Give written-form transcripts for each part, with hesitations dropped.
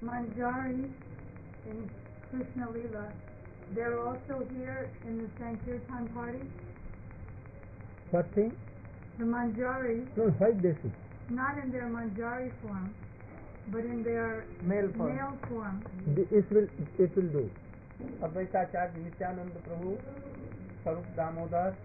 Manjaris in Krishna Lila, they're also here in the Sankirtan party. What thing? The Manjaris, No, why this is? not in their Manjari form, but in their Male form. male form. It will do. Advaitacharya Nityananda Prabhu, Sarup Damodar,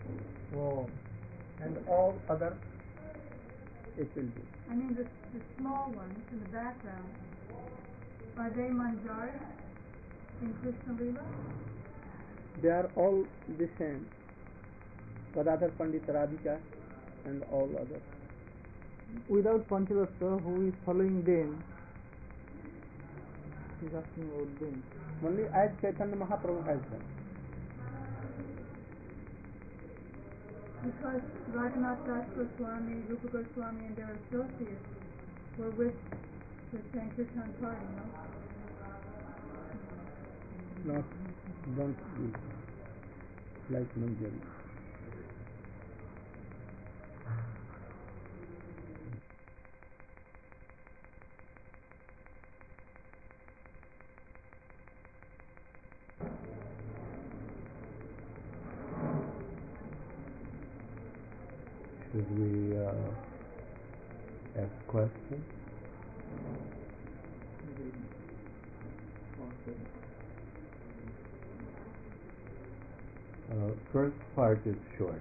and all other, it will do. I mean the small ones in the background. Are they Manjaris in Krishna Lila? They are all the same. Gadadhar Pandit Radhika and all others. Without Panchavatra, who is following them? He is asking about them. Only as Chaitanya Mahaprabhu has done. Because Raghunath Das Goswami, Rupa Goswami, and their associates were with the Sankirtan party, no? Not, don't speak like Manjari. Should we ask questions? First part is short.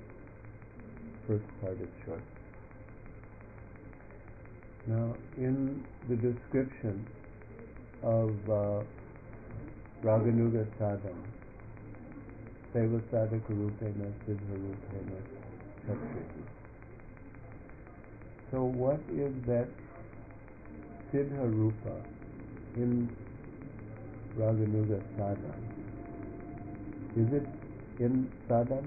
Now, in the description of Raganuga Sadhana, Seva Sadhaka Rupena, Siddha Rupena, Chakriti. So what is that Siddha Rupa in Raganuga Sadhana? Is it in sadhana?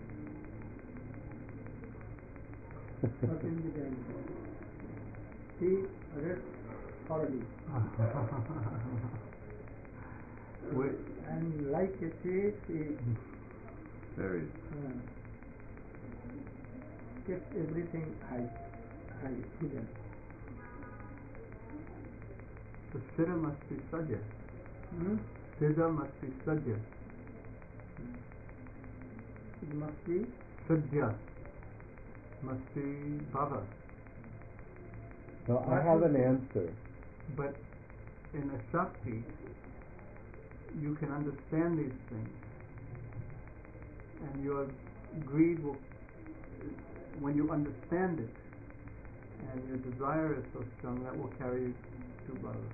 He read already. And like a fish, he kept everything hidden. The Siddha must be Sadhya. Siddha must be Sadhya. It must be Sadhya. Must be Bhava. So I have an answer. But in a Shakti, you can understand these things. And your greed will, when you understand it, and your desire is so strong, that will carry you to Bhava.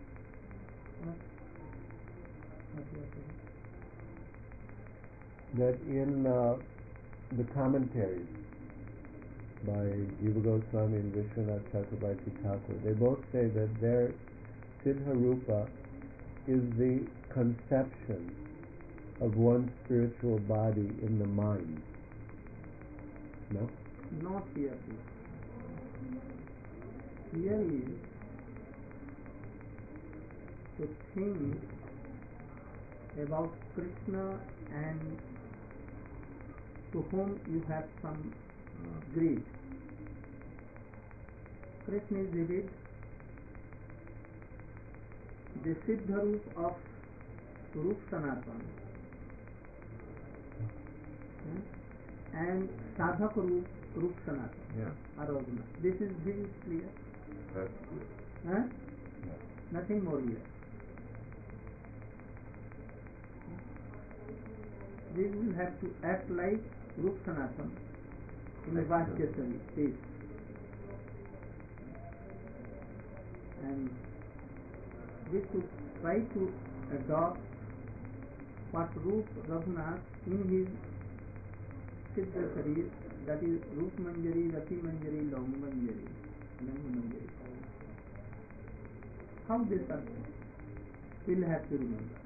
That in the commentaries by Jiva Goswami and Vishwanath Chakrabarti Thakur, they both say that their Siddha Rupa is the conception of one's spiritual body in the mind. No? Not here. Here is to think about Krishna and to whom you have some greed. Krishna is vivid. The Siddha Roop of Rup Sanatana and Sadhaka Rup Sanatana are Arjuna. This is clear. That's Huh? Nothing more here. We will have to act like Rup Sanatana in the Vajjasari stage. And we should try to adopt what Rup Raghunath in his Siddha Sarir, that is Rup Manjari, Rati Manjari, Laum Manjari, Nanga Manjari. How this are, we'll have to remember.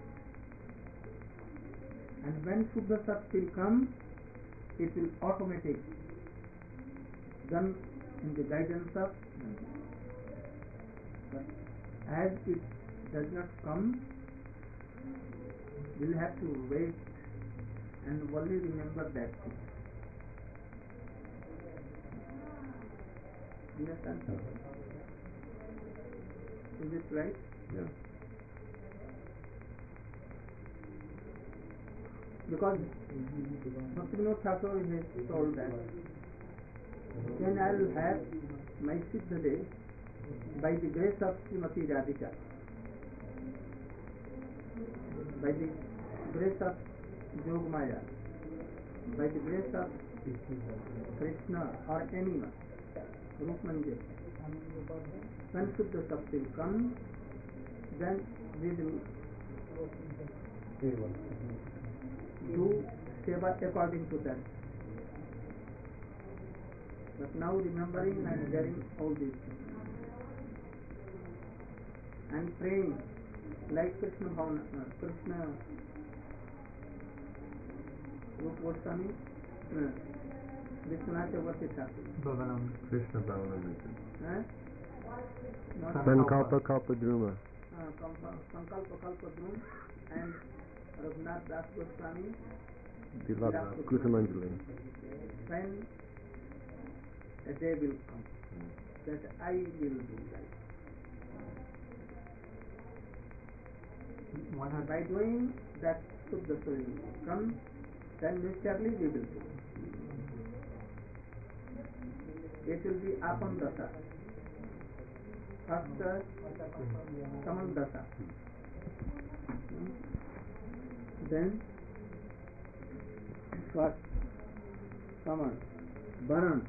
And when Shuddha Sat will come, it will automatically done in the guidance of Nanda. But as it does not come, we'll have to wait and only remember that thing. You understand? Is it right? Yeah. Because Bhaktivinoda Thakur has told that when I will have my Siddha day by the grace of Srimati Radhika, by the grace of Jogmaya, by the grace of Krishna or anyone, Rupmanjay, when Shuddha Shakti will come, then we will do seva according to that. But now remembering and hearing all these things and praying like Krishna Bhavana, Krishna Rupa Goswami, Vishwanath Chakravarti Thakur. Bhavanam. Krishna Bhavanam. Not Sankalpa Kalpa Druma. Sankalpa Kalpa Dhrum and Raghunath Das Goswami. Dilap Kusumanjali. When a day will come that I will do that. By doing that, Shuddha Shari will come, then naturally we will do. It will be Apam Dasa. First, Saman Dasa. Then, what? Saman. Varan.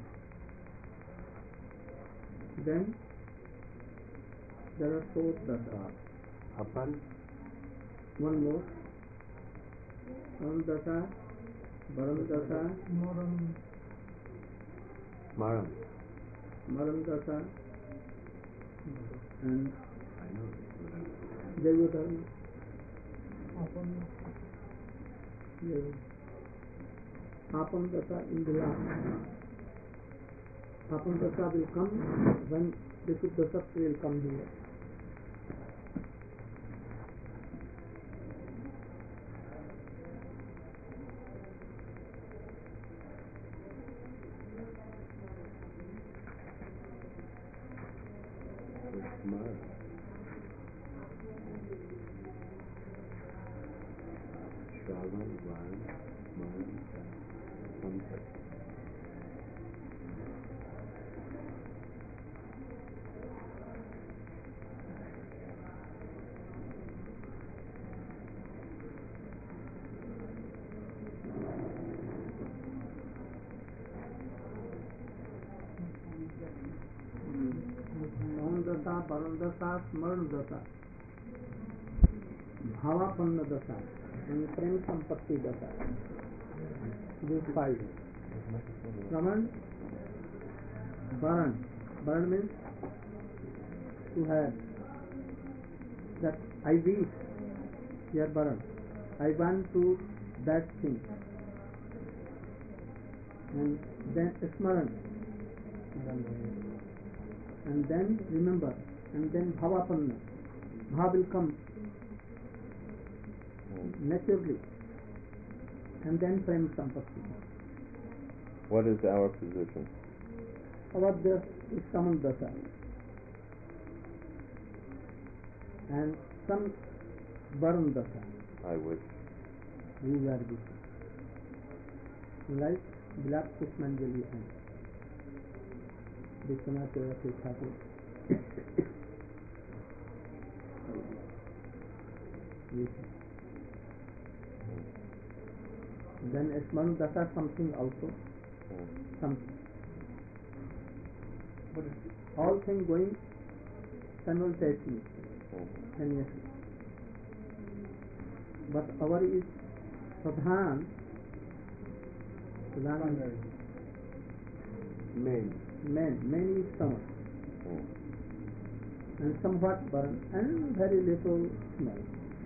Then, there are four Dasa. Apan. One more. Saman Dasa, Varan Dasa, Maram. Maran Dasa, and I know. Devadhan. Apam Dasa in the last. Apam Dasa will come when the Shuddha Shakti will come here. Maram. Shravan, Varan, Maram, Samsat. Saman Dasa, Varan Dasa, Smaran Dasa, Bhavapanna Dasa, and Prem Sampatti Dasa. These five. Raman, Varan. Varan means to have that I wish, here Varan, I want to that thing. And then Smaran. And then remember, and then Bhavapanna. Bhav will come naturally, and then Prem Sampatti. What is our position? Our this is Saman Dasa, and some Varun Dasa. I wish. These are the like Bilap Kushmanjali and Vishwanath Chakravarti Thakur. Then Smaran Dasa something also. Something. All things going simultaneously. But our is Pradhan. Main is Saman. And somewhat burn and very little smell.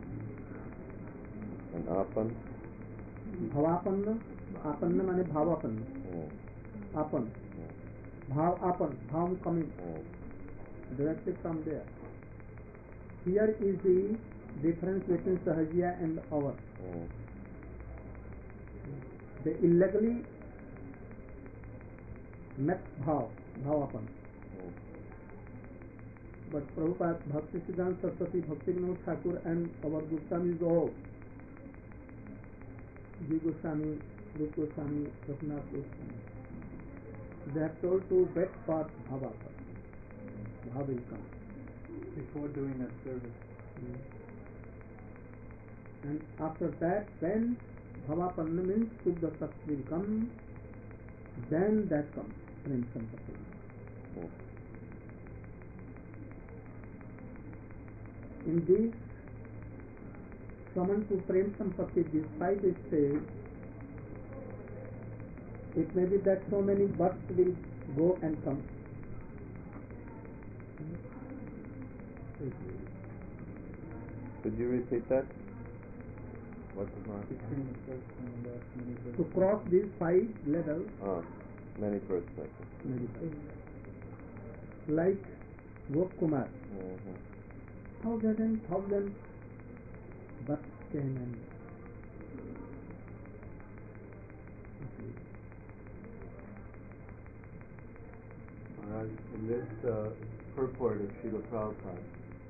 And Apan? Bhavapanna. Apanna means Bhavapanna. Apan. Bhav Apan. Bhav coming directly from there. Here is the difference between Sahajya and our. They illegally met Bhav. Bhavapan. but Prabhupada, Bhaktisiddhanta Saraswati, Bhaktivinoda Thakur and our Goswamis all, Ji Goswami, Rup Goswami, Raghunath Goswami, they have told to best path Bhava first. Bhava will come. Before doing that service. And after that, when Bhavapanna means Suddha Tat will come, then that comes, Prem Sampati. In this Saman to Prem Sampati, this 5 stages, it may be that so many births will go and come. Could you repeat that? What is that? Between the first and the last many To cross these 5 levels, Many births like that. like Gopkumar, Mm-hmm. thousands and thousands births came and In this purport of Srila Prabhupada,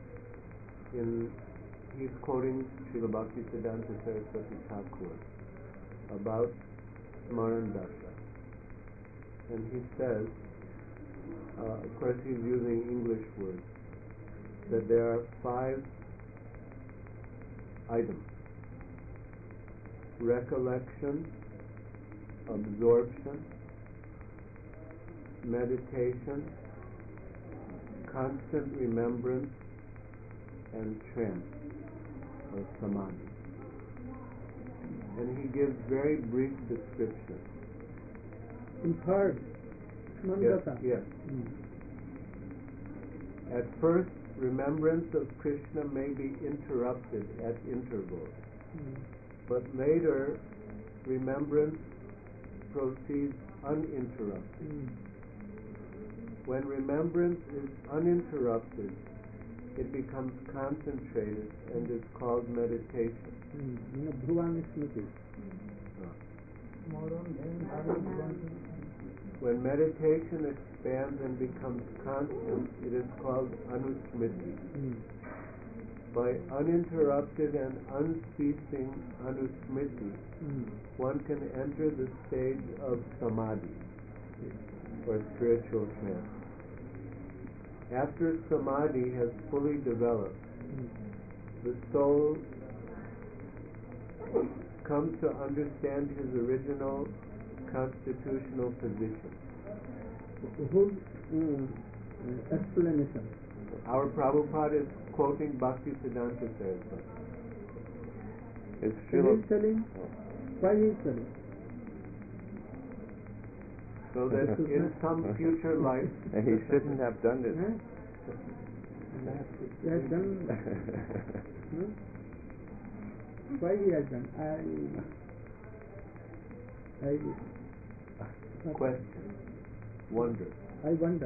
he's quoting Srila Bhaktisiddhanta Saraswati Thakur about Smaran Dasha. And he says, of course he's using English words, that there are 5 items: recollection, absorption, meditation, constant remembrance, and trance or samadhi. And he gives very brief descriptions. in third, Mandata. Yes. At first, remembrance of Krishna may be interrupted at intervals, but later remembrance proceeds uninterrupted. When remembrance is uninterrupted, it becomes concentrated and is called meditation. Bhruvan Smriti. When meditation expands and becomes constant, it is called anusmriti. By uninterrupted and unceasing anusmriti, one can enter the stage of samadhi, or spiritual trance. After samadhi has fully developed, the soul comes to understand his original constitutional position. Whose explanation? Our Prabhupada is quoting Bhaktisiddhanta Saraswati. It's He is telling, why he is telling? so that in some future life, And he shouldn't have done this. He has done. Why he has done? I question, wonder. I wonder.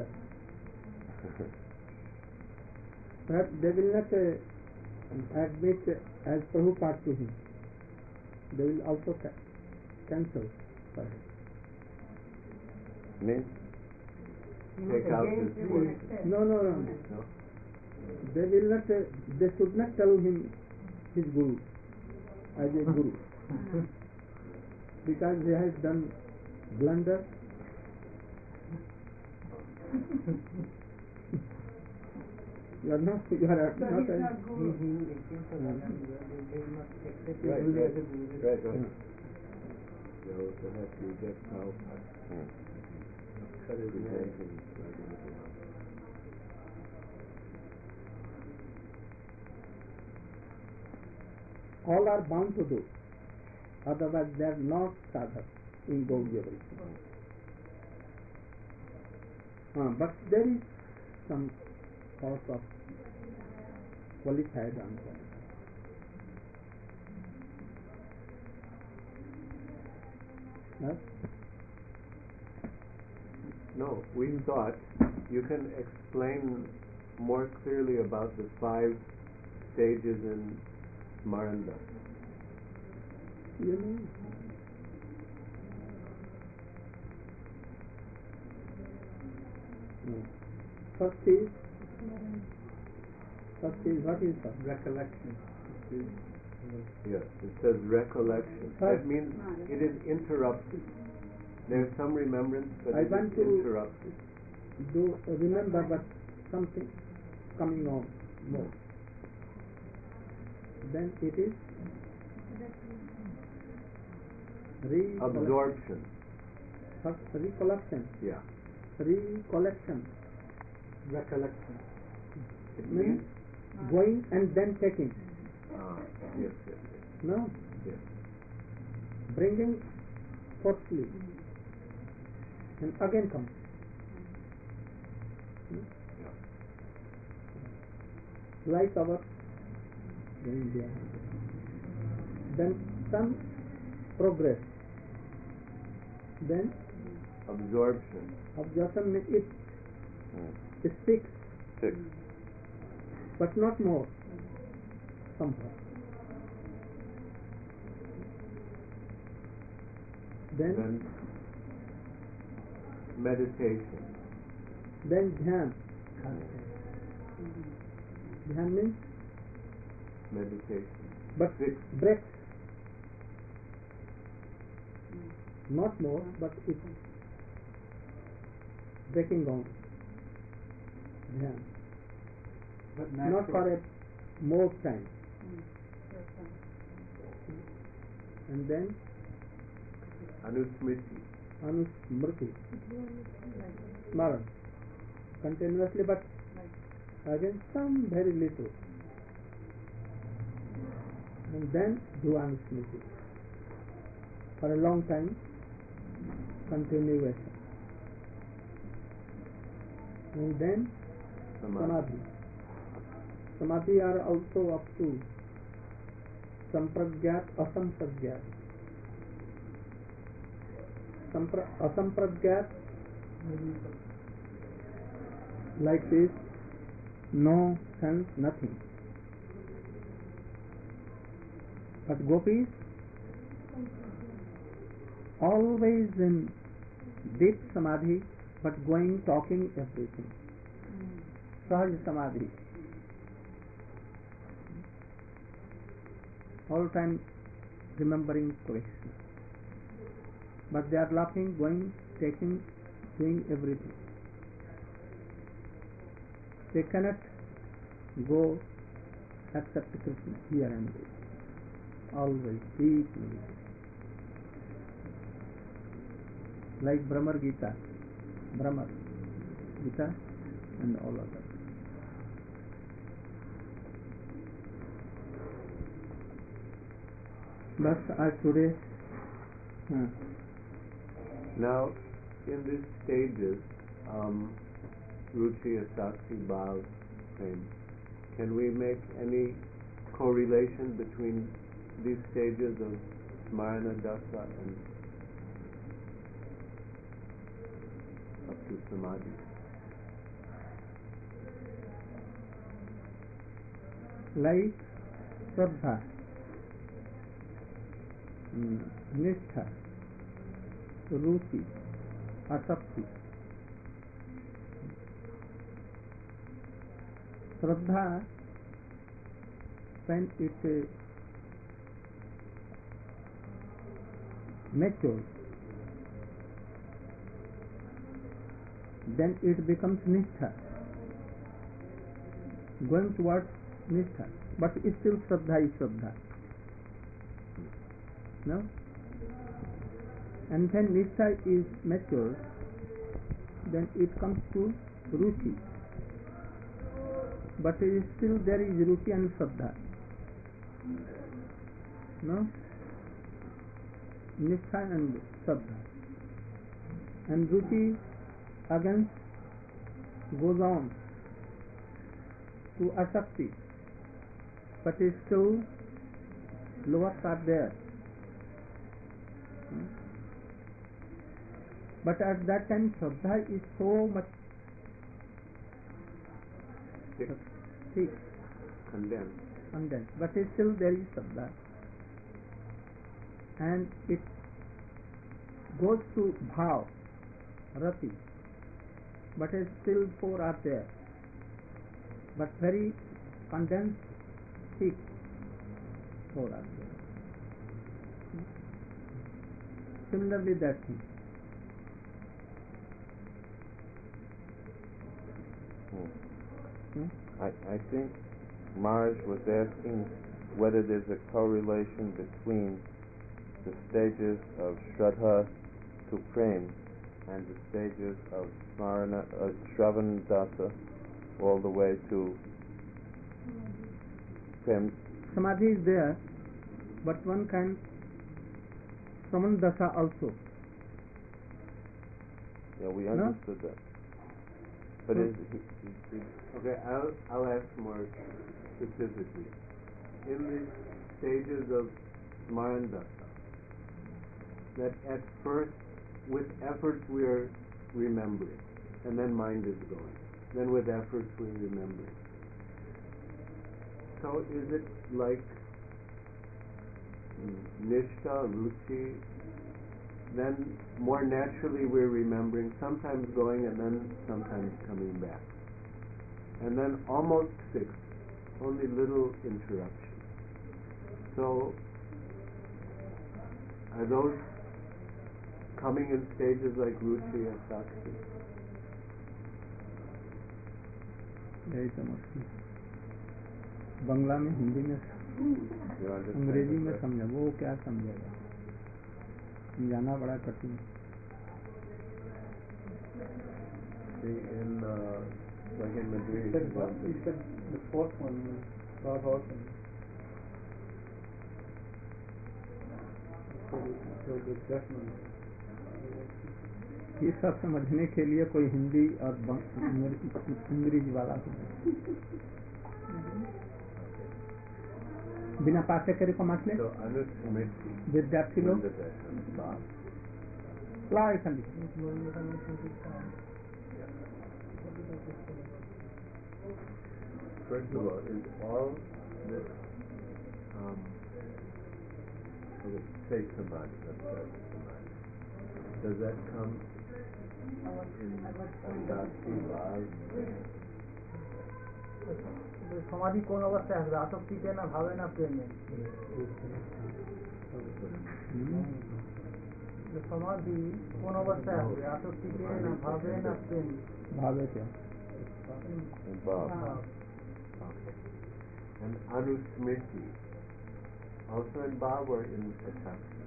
Perhaps they will not admit as Prabhupada to him. They will also cancel perhaps. Means Take out this word. No. No? They will not. They should not tell him his guru as a guru because he has done blunder. You are not. You are not. But he's not guru. Right. They also have to reject Prabhupada. Cut his hands and like anything else. All are bound to do. Otherwise, they are not sadhak in Gaudiya Vaishnava. But there is some sort of qualified answer. Yes? No, we thought you can explain more clearly about the 5 stages in Smaranda. You know? No. First is First is what is first? Recollection. Yes, it says recollection. First. That means it is interrupted. There's some remembrance, but I it want is to interrupted. do remember, but something coming on more. Then it is Absorption. First recollection. Yeah. Recollection Recollection. It means means going and then taking. yes, yes, No, yes. bringing forcefully and again come. Yeah. Like our going there. Then some progress. Then Absorption. absorption means it Mm. speaks, Six. but not more. Somehow. Then meditation. Then dhyan. Dhyan means Meditation. but Six. breaks. Not more, but it's breaking down. Dhyan. But Not for a more time. And then Anusmriti. anusmriti. Smaran. Continuously, but again some very little. And then dhyanusmriti. For a long time, continuation. And then samadhi. Samadhi are also up to sampragyat, asampragyat. Asampragyat like this, no sense, nothing. But gopis always in deep samadhi, but going, talking, everything. Sahaj samadhi. All time remembering Krishna. But they are laughing, going, taking, doing everything. They cannot go except Krishna here and there. Always deep meditation. Like Brahmar Gita, Brahmar Gita and all others. But today, Now, in these stages, Ruchi, Asakti, Bhav, Prem, can we make any correlation between these stages of Smarana, Dasa, and up to Samadhi? like Shraddha, Nishtha, Ruchi, Asakti. Shraddha, when it matures, then it becomes Nishtha, going towards Nishtha, but still Shraddha is Shraddha. No? And when Nishtha is mature, then it comes to Ruchi. But still there is Ruchi and Shraddha. No? Nishtha and Shraddha. And Ruchi again goes on to Asakti. But still lower are there. But at that time Shraddha is so much thick, condensed, but still there is Shraddha, and it goes to Bhav, Rati, but still four are there, but very condensed thick हो रहा है. Similarly that thing. I think Maharaj was asking whether there's a correlation between the stages of Shraddha to Prem and the stages of Shravan Dasa all the way to Prem. Samadhi is there, but one can Shravan Dasa also. Yeah, we No? understood that. But okay, I'll ask more specifically. In the stages of Smaran Dasa, that at first, with efforts we are remembering, and then mind is going. Then with efforts we're remembering. So is it like Nishtha, Ruchi? Then more naturally we're remembering, sometimes going and then sometimes coming back. And then almost fixed, only little interruption. So are those coming in stages like Ruchi and Sakshi? यही समझती बंगला में हिंदी में You understand अंग्रेजी में that? समझा वो क्या समझेगा समझाना बड़ा कठिन See, in like in Madrid, the fourth one is Bhavavan. So the judgment. ये सब समझने के लिए कोई हिंदी और अंग्रेजी वाला हो बिना पाठ्यक्रम को मत ले so Anusmriti, विद्यार्थी when लोग does that come? La Khandi First of all, is all this okay, say samadhi, let's start with samadhi. Does that come in Adasi Bhav? समाधि कौन अवस्था है आसक्ति के ना भावे ना प्रेम में समाधि कौन अवस्था है आसक्ति के ना भावे ना प्रेम भावे क्या In Bhav. Okay. And Anusmriti, also in Bhav or in Asakti?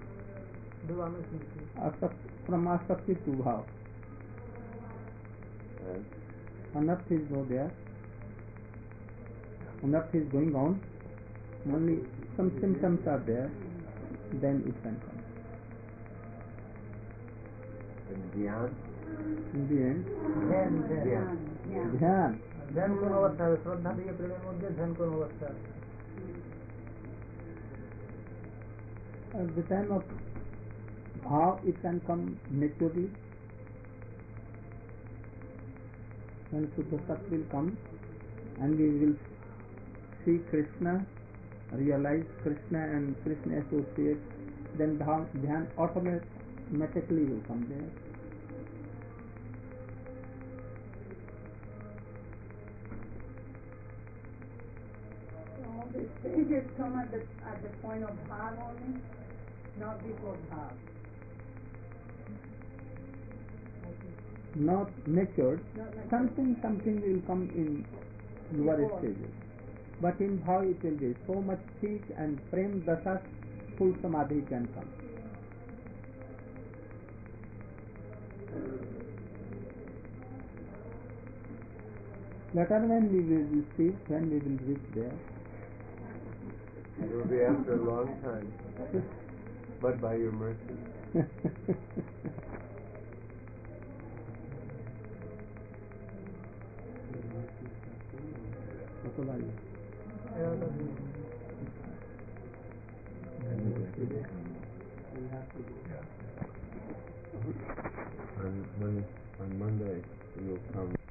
from asakti to bhav And anarth is no there anarth is going on only some symptoms are there then it can come Dhyan? in the end Dhyan. ध्यान ध्यान कौन अवस्था है श्रद्धा दिए प्रेम मध्य ध्यान कौन अवस्था है at the time of bhav it can come naturally when Shuddha Sat will come and we will see Krishna realize Krishna and Krishna associates then dhyan automatically will come there The stages come at the point of bhav only, not before bhav. not matured Not matured. something will come in lower Before. stages but in bhav it will be so much thick and prem dasa full samadhi can come later when we will receive when we will reach there It will be after a long time, but by your mercy. On Monday, you will come.